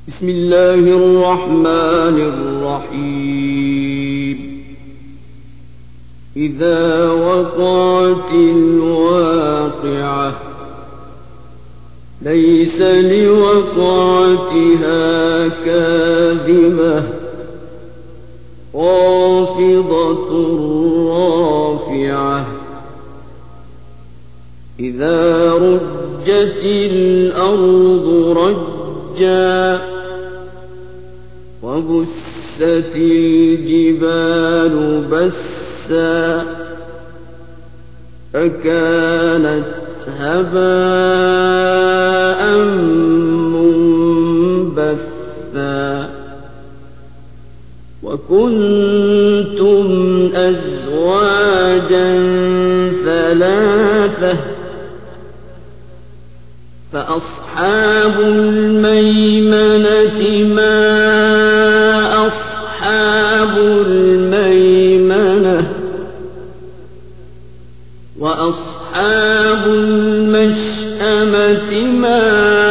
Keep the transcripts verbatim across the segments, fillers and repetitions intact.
بسم الله الرحمن الرحيم إذا وقعت الواقعة ليس لوقعتها كاذبة خافضة رافعة إذا رجت الأرض رجا وبست الجبال بسا فكانت هباء منبثا وكنتم أزواجا ثلاثة فأصحاب الميمنة ما أصحاب الميمنة وأصحاب المشأمة ما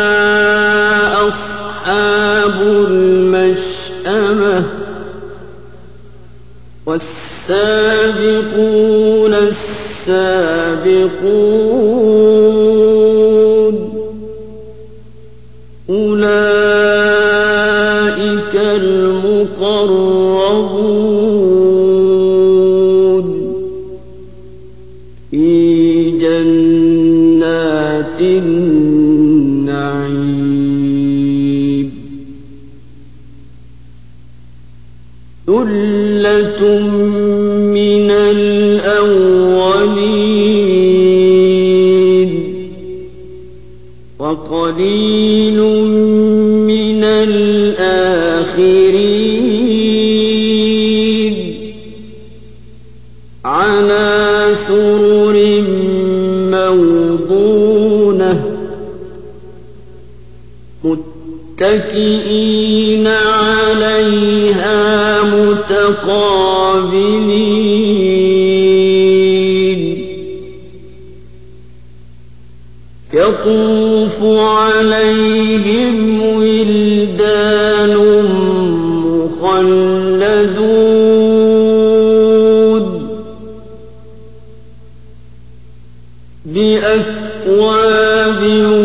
أصحاب المشأمة والسابقون السابقون أولئك المقربون في جنات النعيم ثلة من الأولين وقليل من الآخرين على سرر موضونة متكئين عليها متقابلين يطوف عليهم ولدان مخلدون بأكواب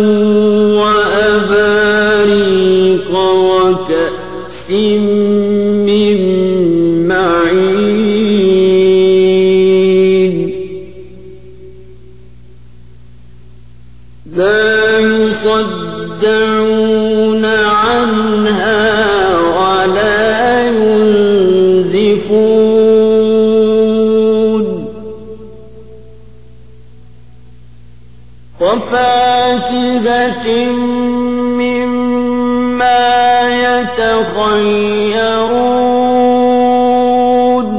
وأباريق وكأس من معين لا يصدعون عنها ولا ينزفون وفاكهة مما يتخيرون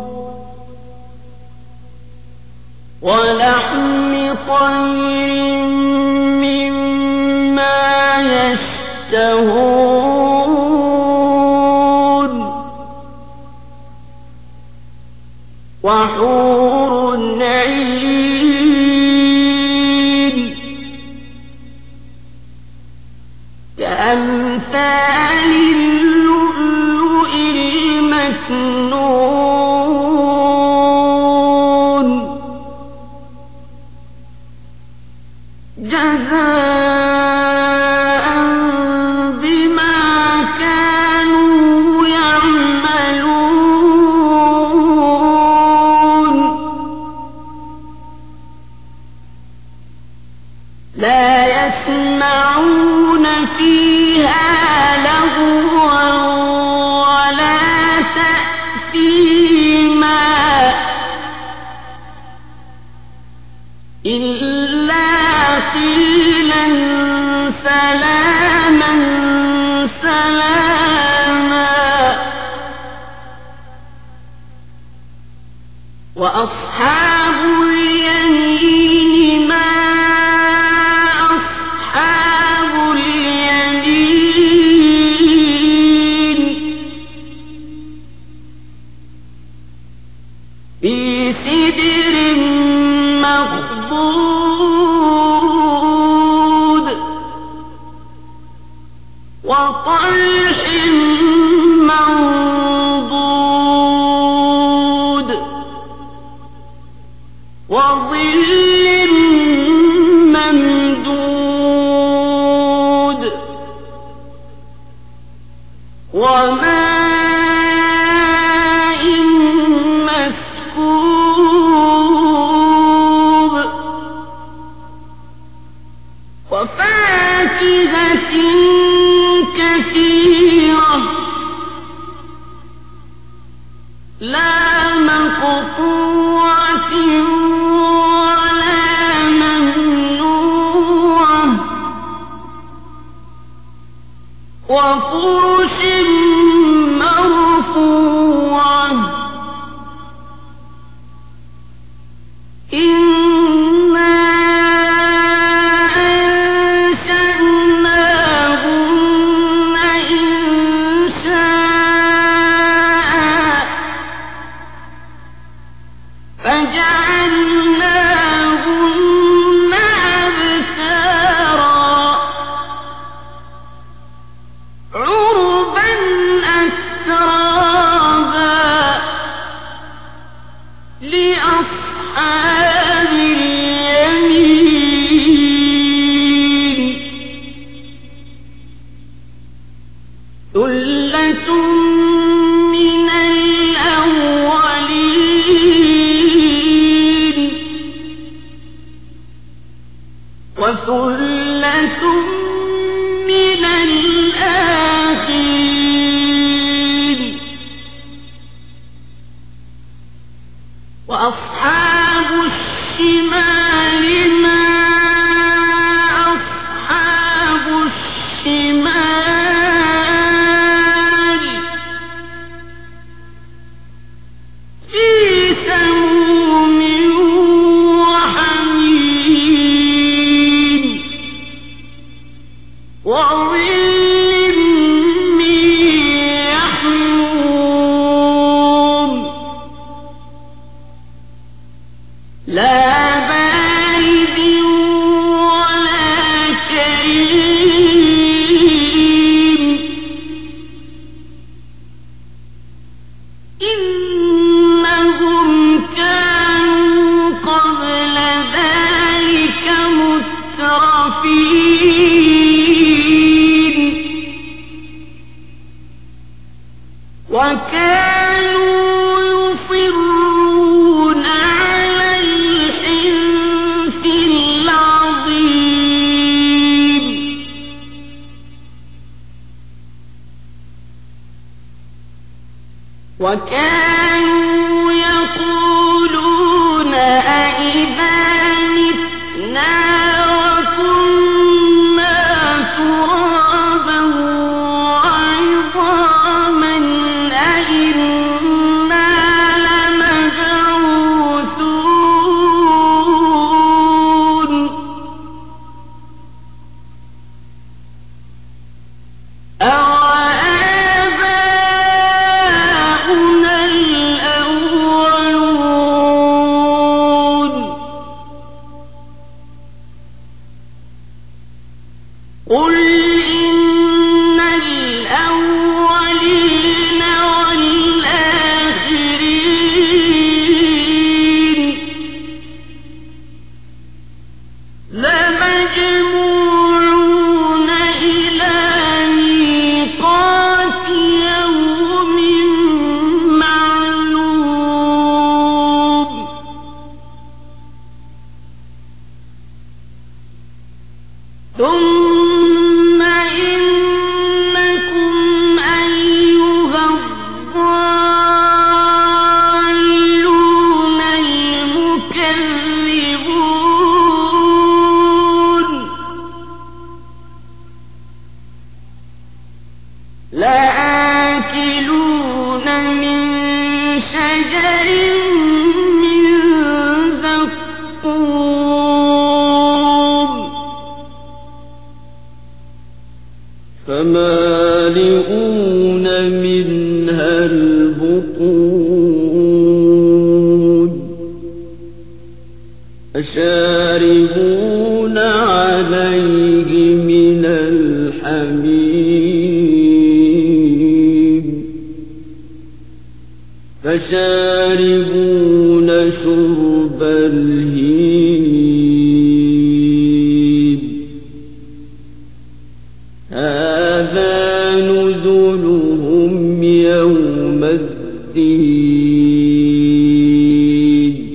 ولحم طير مما يشتهون وحور عين كأمثال اللؤلؤ المكنون جزاء بما كانوا يعملون لا يسمعون فيها لغوا ولا تأثيما إلا قيلا سلاما سلاما وأصحاب اليمين ما أصحاب اليمين في سدر مخضود وطلح منضود وظل ممدود وماء مسكوب وفاكهة كثيرة لا مقطوعة ولا ممنوعة وفرش مرفوعة إنا أنشأناهن إنشاء فجعلناهن أبكارا عربا أترابا لأصحاب اليمين ثلة من الأولين وثلة من الآخرين وأصحاب الشمال ما أصحاب الشمال في سموم وحميم وظل من يحموم لا بارد ولا كريم إنهم كانوا قبل ذلك مترفين وكانوا يصرون على الحنث العظيم وكانوا يقولون أئذا متنا وكنا ترابا وعظاما أئنا لمبعوثون أوآباؤنا الأولون قل إن الأولين والآخرين لمجموعون إلى ميقات يوم معلوم ثم إنكم أيها الضالون المكذبون لآكلون من شجر من زقوم فمالئون منها البطون فشاربون عليه من الحميم فشاربون شرب الهيم هذا نزلهم يوم الدين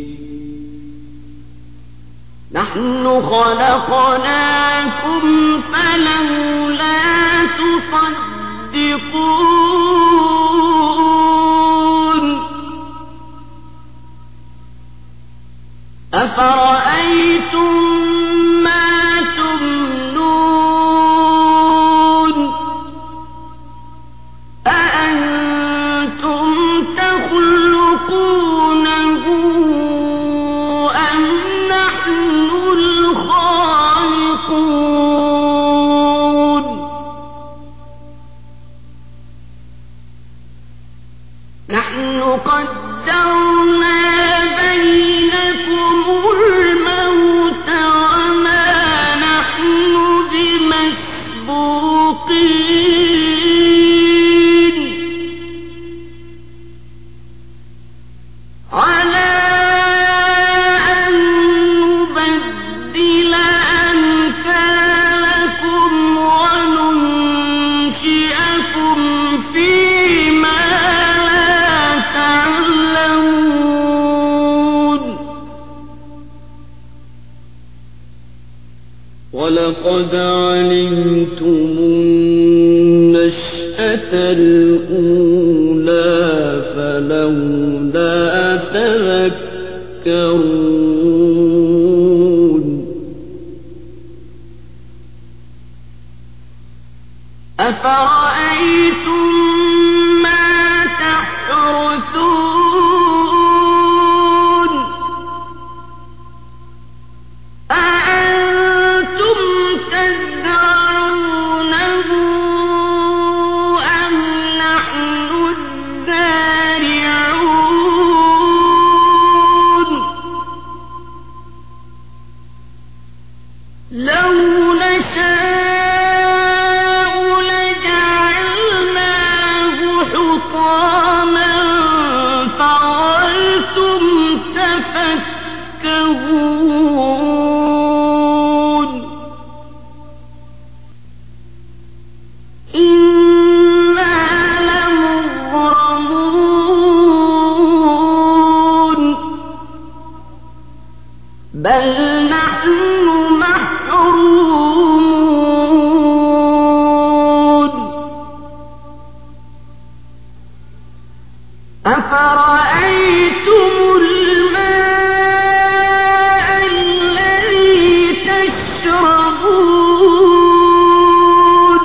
نحن خلقناكم فلولا تصدقون أفرأيتم ما تمنون أأنتم تخلقونه أم نحن الخالقون نحن قدرنا بينكم الموت وما نحن بمسبوقين على أن نبدل أمثالكم وننشئكم فيما لا تعلمون ولقد علمتم النشأة الأولى فلولا تذكرون أفرأيتم ما تحرثون أأنتم تزرعونه أم نحن الزارعون لو نشاء لجعلناه حطاما فظلتم تفكهون إنا لمغرمون بل نحن محرومون أفرأيتم الماء الذي تشربون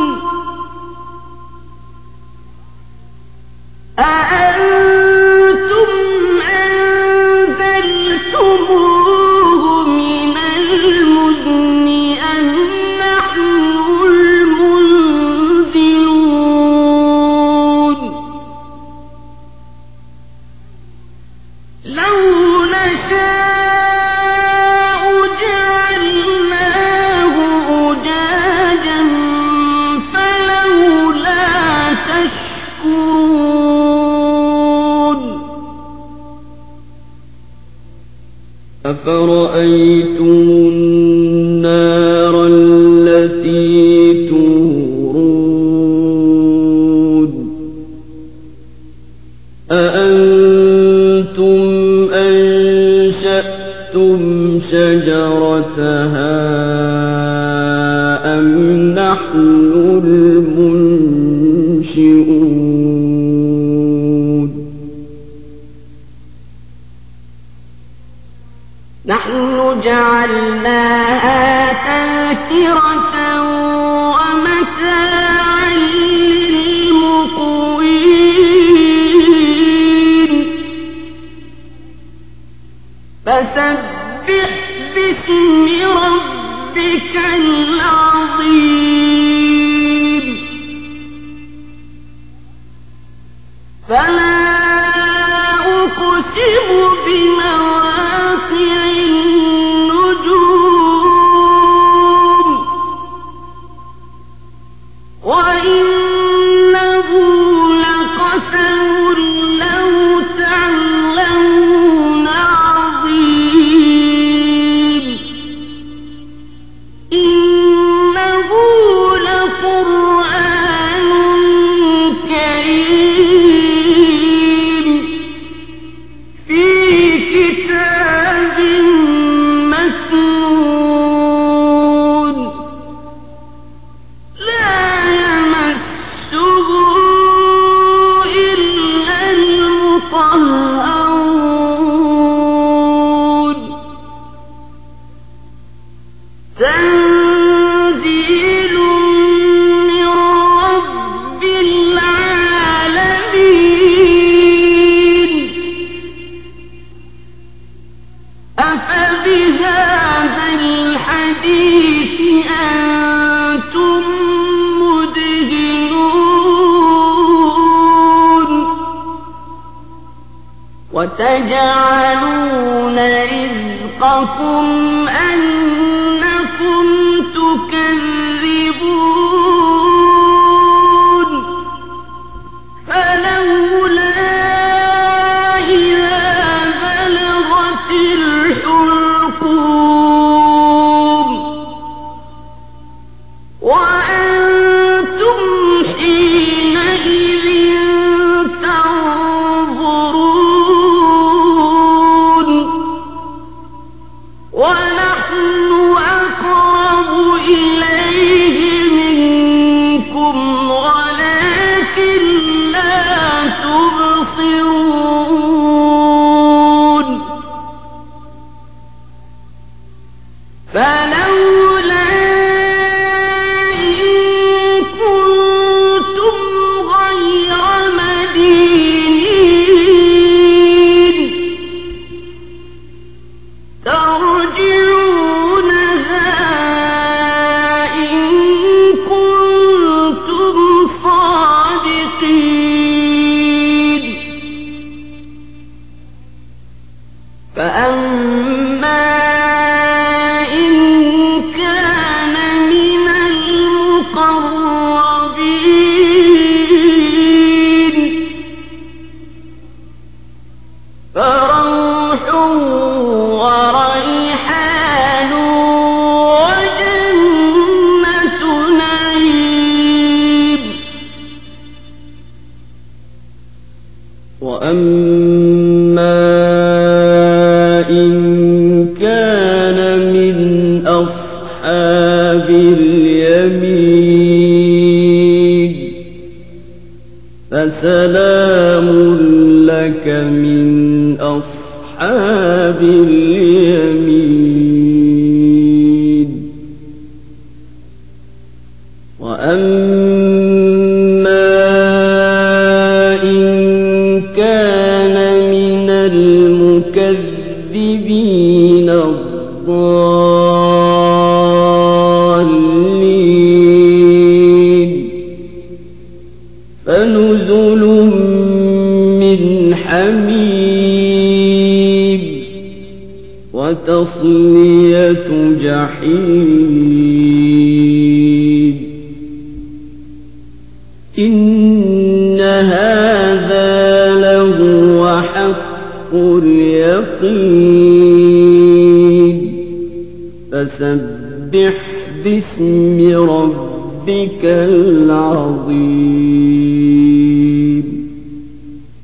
أأنتم أنزلتموه من المزن أم نحن المنزلون لو نشاء جعلناه أجاجا فلولا تشكرون أفرأيتم النار التي تورون أأنتم أنشأتم شجرتها أم نحن المنشئون نحن جعلناها تذكرة ومتاعا للمقوين فسبح باسم ربك العظيم فلا أقسم بمواقع النجوم وإنه لقسم لو تعلمون وتجعلون رزقكم أنكم تكذبون فلولا إذا بلغت الحلقوم وأنتم حينئذ تنظرون ونحن أقرب إليه منكم ولكن لا تبصرون فلولا إن كنتم غير مدينين ترجعونها إن كنتم صادقين فأما إن كان من المقربين فروح وريحان وجنة نعيم وأما إن كان من أصحاب اليمين فسلام لك من أصحاب اليمين وأما إن كان من المكذبين الضالين فنزل من حميم وتصلية جحيم إن هذا لهو حق اليقين فسبح باسم ربك العظيم